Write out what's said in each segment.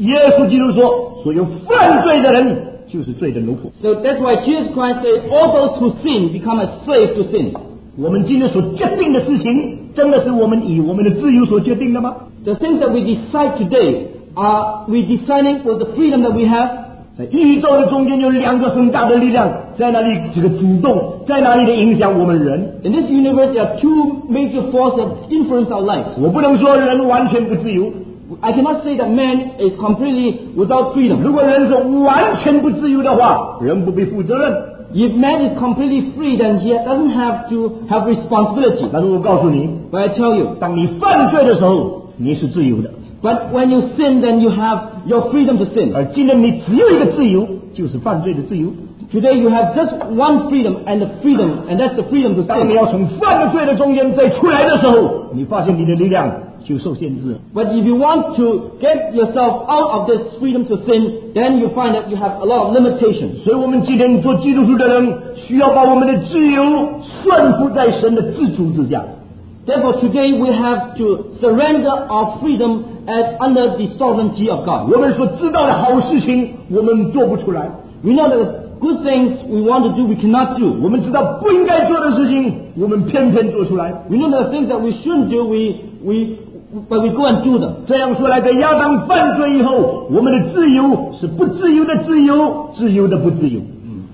耶稣基督说，所有犯罪的人就是罪的奴仆。 So that's why Jesus Christ said, all those who sin become a slave to sin. 我们今天所决定的事情，真的是我们以我们的自由所决定的吗？ The things that we decide today, are we deciding with the freedom that we have? 在宇宙的中间有两个很大的力量，在那里这个主动，在那里的影响我们人。 In this universe, there are two major forces that influence our lives. 我不能说人完全不自由， I cannot say that man is completely without freedom. 如果人是完全不自由的话，人不必负责任。 If man is completely free, then he doesn't have to have responsibility. 但是我告诉你， But I tell you, 当你犯罪的时候，你是自由的。 but when you sin, then you have your freedom to sin. 而今天你只有一个自由，就是犯罪的自由。 Today you have just one freedom, and that's the freedom to 当你 sin. 要从犯了罪的中间再出来的时候，你发现你的力量就受限制了。 But if you want to get yourself out of this freedom to sin, then you find that you have a lot of limitations. 所以我们今天做基督徒的人，需要把我们的自由顺服在神的自主之下。 Therefore, today we have to surrender our freedom as under the sovereignty of God. 我们所知道的好事情，我们做不出来； We know that the good things we want to do, we cannot do. 我们知道不应该做的事情，我们偏偏做出来。 We know that the things that we shouldn't do, but we go and do them. 这样说来，在亚当犯罪以后，我们的自由是不自由的自由，自由的不自由。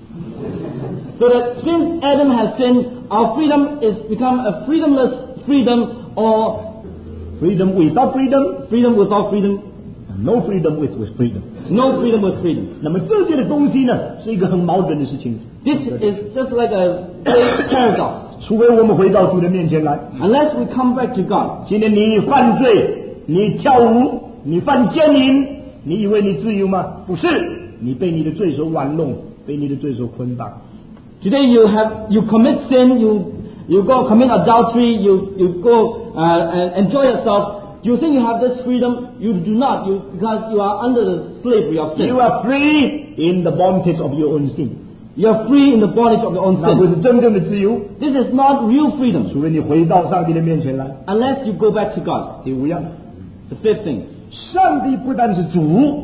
So that since Adam has sinned, our freedom is become a freedomless freedom, or Freedom without freedom, freedom without freedom, no freedom with freedom。 no freedom with freedom. 那么这些的东西呢，是一个很矛盾的事情。 This is just like a great paradox. 除非我们回到主的面前来。 Unless we come back to God. 今天你犯罪，你跳舞，你犯奸淫，你以为你自由吗？不是，你被你的罪所玩弄，被你的罪所捆绑。 Today you commit sin, you go commit adultery, you go and enjoy yourself. You think you have this freedom? You do not, because you are under the slavery of sin. You are free in the bondage of your own sin。 You are free in the bondage of your own 那不 sin. 是真正的自由， This is not real freedom 除非你回到上帝的面前来。 unless you go back to God. 第五样， The fifth thing. 上帝不但是主，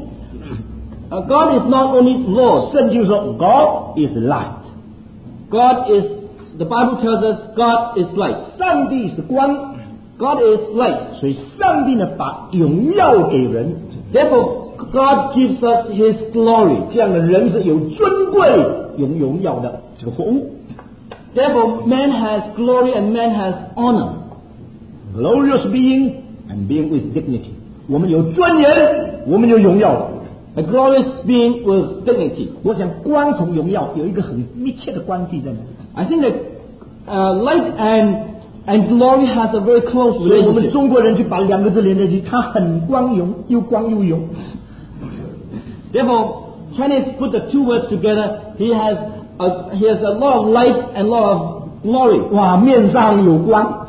God is not only Lord. 圣经说 God is light， God is, the Bible tells us God is light. 上帝是光， God is light. 所以上帝呢把荣耀给人， Therefore, God gives us His glory. 这样的人是有尊贵、有荣耀的这个货物。 Therefore, man has glory and man has honor. Glorious being and being with dignity。我们有尊严，我们有荣耀。 A glorious being with dignity. 我想光从荣耀有一个很密切的关系在哪里？ I think that light and glory has a very close 所以我们 relationship. 中国人就把两个字连在一起，它很光荣，又光又荣。 Therefore, Chinese put the two words together. He has a lot of light and a lot of glory. 哇，面上有光，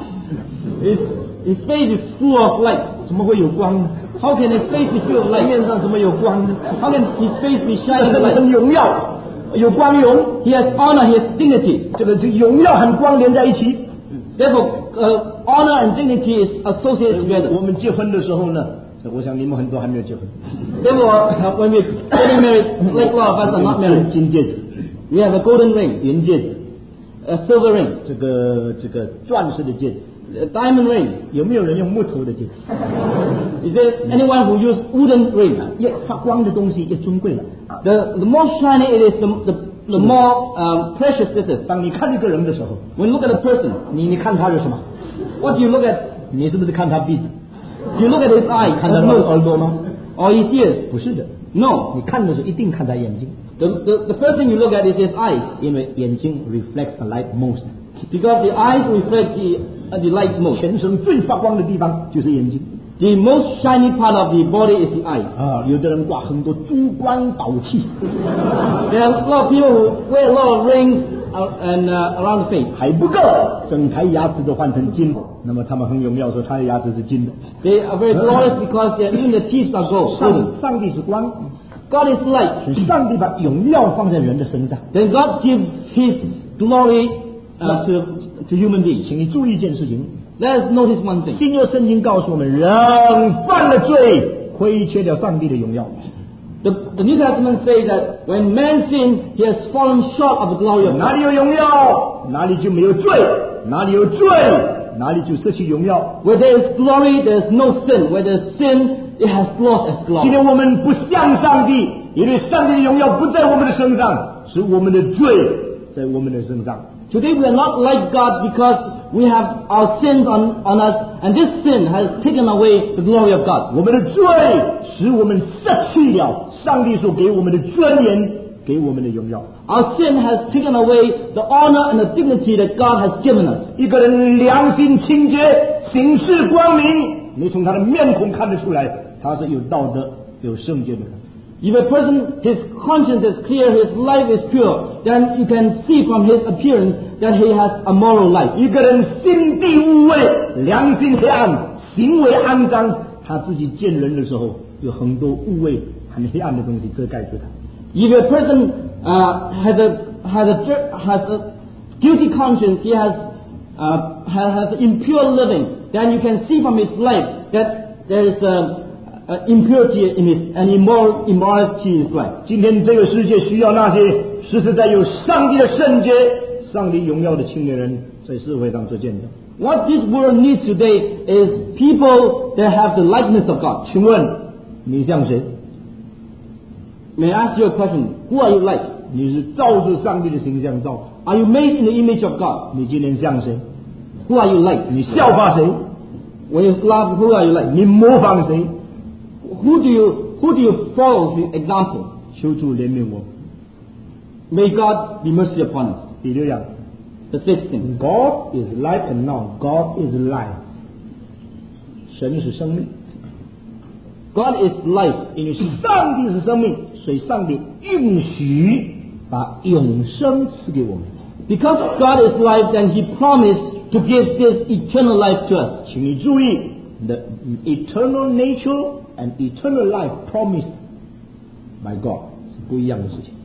His face is full of light. 怎么会有光呢？ How can his face be full of light? 面上怎么有光呢？ How can his face be shining 很 light? 荣耀，有光荣， He has honor, he has dignity. 这个是荣耀和光连在一起。 Therefore, honor and dignity is associated 我 together. 们结婚的时候呢，我想你们很多还没有结婚。 Therefore, when we're getting married, like a lot of us are not married. 金戒指、 We have a golden ring, 银戒指， a silver ring, 这个钻石的戒指。 a diamond ring. 有没有人用木头的戒指？ Is there anyone who use wooden ring? 越发光的东西越尊贵了。 The more shiny it is, the more precious this is. 当你看一个人的时候， When you look at a person, 你看他有什么？ what do you look at? 你是不是看他鼻子？ Do you look at his eye, 看 his 他的 nose, 耳朵吗？ or his ears? 不是的， No. 你看的时候一定看他眼睛， The first thing you look at is his eyes, 因为眼睛 reflects the light most。 because the eyes reflect the light most. 全身最发光的地方就是眼睛 The most shiny part of the body is the eyes. 啊！有的人挂很多珠光宝气， There are a lot of people who wear a lot of rings around the face. 还不够，整台牙齿都换成金，那么他们很荣耀说他的牙齿是金的。 They are very glorious because even the teeth are gold. 上帝是光， God is light. 所以上帝把荣耀放在人的身上。 Then God gives His glory to human beings. 请你注意一件事情， Let us notice one thing. 新约圣经告诉我们，人犯了罪， 亏缺了上帝的荣耀。 The New Testament says that when man sins, he has fallen short of the glory of God. 哪里有荣耀，哪里就没有罪；哪里有罪，哪里就失去荣耀。 Where there is glory, there is no sin. Where there is sin, it has lost its 今 glory. 天我们不像上帝，因为上帝的荣耀不在我们的身上，是我们的罪在我们的身上。 Today we are not like God because we have our sins on us, and this sin has taken away the glory of God. 我们的罪使我们失去了上帝所给我们的尊严，给我们的荣耀。 Our sin has taken away the honor and the dignity that God has given us. 一个人良心清洁，行事光明，你从他的面孔看得出来，他是有道德、有圣洁的人。 If a person, his conscience is clear, his life is pure, then you can see from his appearance that he has a moral life. 一个人心地污秽，良心黑暗，行为肮脏，他自己见人的时候有很多污秽、很黑暗的东西遮盖住他。 If a person has a guilty conscience, he has impure living, then you can see from his life that there is impurity in his and immorality in his life. 今天这个世界需要那些实实在有上帝的圣洁、上帝荣耀的青年人，在社会上做见证。 What this world needs today is people that have the likeness of God. 请问你像谁？ May I ask you a question? Who are you like? 你是照着上帝的形象造的。 Are you made in the image of God? 你今天像谁？ Who are you like? 你效法谁？ When you laugh, who are you like? 你模仿谁？ Who do you follow as an example? 求主怜悯我。 May God be mercy upon us. 第六样 The sixth thing. ，God is life and now God is life。神是生命， God is life. 因为上帝是生命，所以上帝允许把永生赐给我们。 Because God is life, then He promised to give this eternal life to us. 请你注意 ，the eternal nature and eternal life promised by God 是不一样的事情。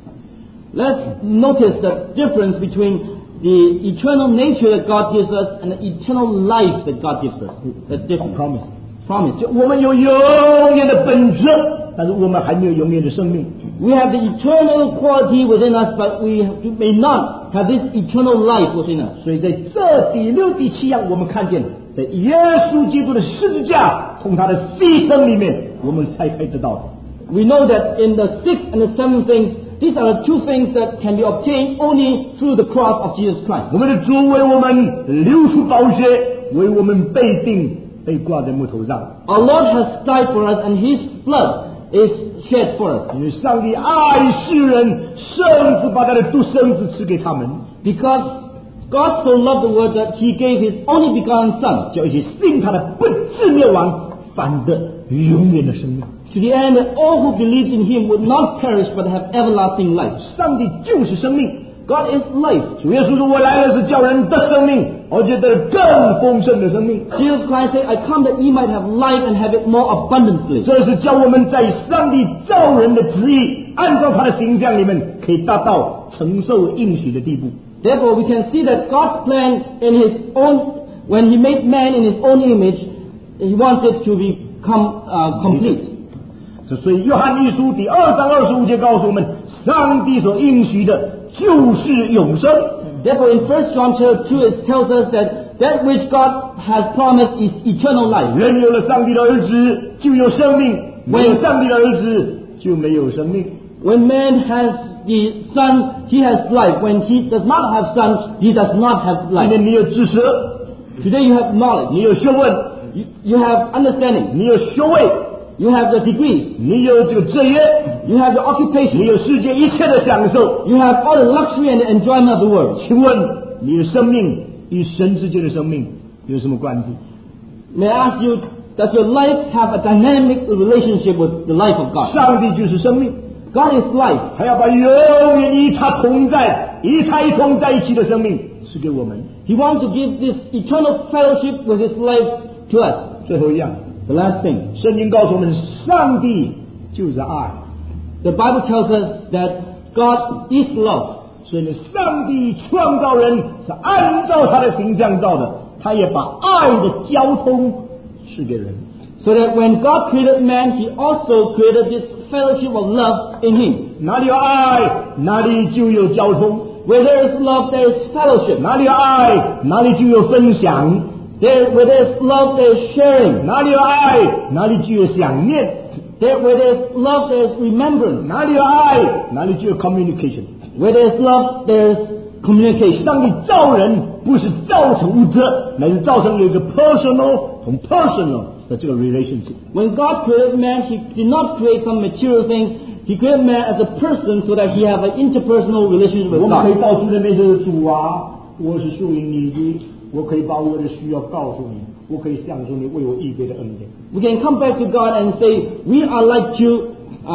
Let's notice the difference between the eternal nature that God gives us and the eternal life that God gives us. That's different. Promise， Promise. 就我们有永远的本质，但是我们还没有永远的生命。 We have the eternal quality within us, but we may not have this eternal life within us. 所以在这第六、第七样，我们看见在耶稣基督的十字架同他的牺牲里面，我们才可以得到的。 We know that in the sixth and the seventh things, these are the two things that can be obtained only through the cross of Jesus Christ. 我们的主为我们流出宝血，为我们被钉，被挂在木头上。 Our Lord has died for us, and His blood is shed for us. 因为上帝爱世人，甚至把他的独生子赐给他们， Because God so loved the world that He gave His only begotten Son, 叫一些信他的不至灭亡，反得永远的生命。 to the end that all who believe in Him would not perish but have everlasting life. 上帝就是生命。 God is life. 主耶稣说：“我来了是叫人得生命，而且得更丰盛的生命。” Jesus Christ said, I come that ye might have life and have it more abundantly. 这是教我们在上帝造人的旨意，按照他的形象里面，可以达到承受应许的地步。 Therefore, we can see that God's plan in His own, when He made man in His own image, He wants it to become complete. 所以约翰一书第2章25节告诉我们，上帝所应许的就是永生。 Therefore, in 1 John chapter 2, it tells us that which God has promised is eternal life. 人有了上帝的儿子，就有生命；没有上帝的儿子，就没有生命。 When man has the Son, he has life. When he does not have Son, he does not have 今 life. 天你有知识， Today you have knowledge, 你有学问， you have understanding, 你有学位， you have the degrees, 你有这个职业， you have the 你 occupation, 有世界一切的享受。 you have all the luxury and the enjoyment of the world. 请问你的生命与神之间的生命有什么关系？ May I ask you, does your life have a dynamic relationship with the life of God? 上帝就是生命， God is life. 他要把永远与他同在、与他一同在一起的生命赐给我们。 He wants to give this eternal fellowship with His life to us. 最后一样， The last thing, 圣经告诉我们，上帝就是爱， the Bible tells us that God is love. 所以呢，上帝创造人是按照他的形象造的，他也把爱的交通赐给人。 So that when God created man, He also created this fellowship of love in Him. 哪里有爱，哪里就有交通； Where there is love, there is fellowship. 哪里有爱，哪里就有分享； Where there is love, there is sharing. 哪里有爱，哪里就有想念； Where there is love, there is remembrance. 哪里有爱，哪里就有 communication。 Where there is love, there is communication. 上帝造人不是造成物质，乃是造成有一个 personal 同 personal 的这个 relationship。 When God created man, He did not create some material thing. He created man as a person so that he have an interpersonal relationship with 我们可以 God. 到主的面前，主啊，我是属于你的，我可以把我的需要告诉你，我可以享受你为我预备的恩典。 We can come back to God and say, we are like you.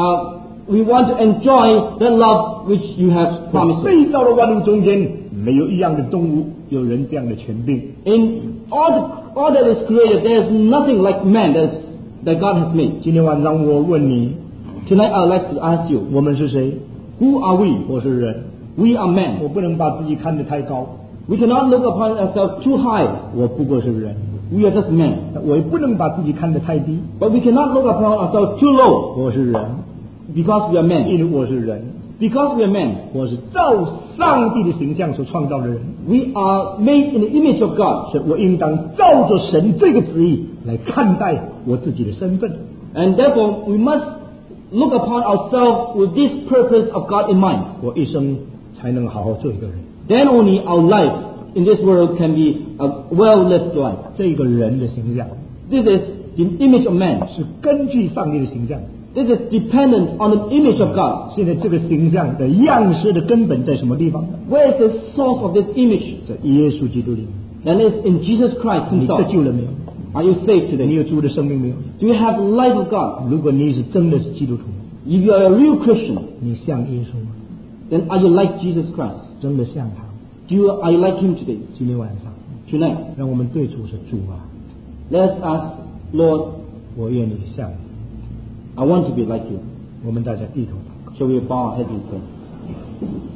We want to enjoy the love which you have promised us. 被造的万物中间，没有一样的动物有人这样的权柄。 In all that is created, there is nothing like man that God has made. 今天晚上我问你， Tonight I would like to ask you, 我们是谁？ who are we? 我是人， We are men. 我不能把自己看得太高， We cannot look upon ourselves too high. 我不过是人。 We are just men. 我也不能把自己看得太低， But we cannot look upon ourselves too low 我是人， because we are men. 因为我是人， Because we are men, 我是照上帝的形象所创造的人， we are made in the image of God. 所以我应当照着神这个旨意来看待我自己的身份。 And therefore, we must look upon ourselves with this purpose of God in mind. 我一生才能好好做一个人。 Then only our life in this world can be a well-lived life. 这个人的形象 This is the image of man. 是根据上帝的形象。 This is dependent on the image of God. 现在这个形象的样式的根本在什么地方呢？ Where is the source of this image? 在耶稣基督里。 And it's in Jesus Christ 你 Himself. 得救了没有？ Are you saved 你 today? 有主的生命没有？ Do you have the life of God? 如果你是真的是基督徒， If you are a real Christian, 你像耶稣吗？ then are you like Jesus Christ? 真的像他。 Are you like Him today? 今天晚上， Tonight, 让我们对主说：主啊， let's ask, Lord, 我愿你像你。 I want to be like you. 我们大家低头祷告。 Shall we bow our heads and pray?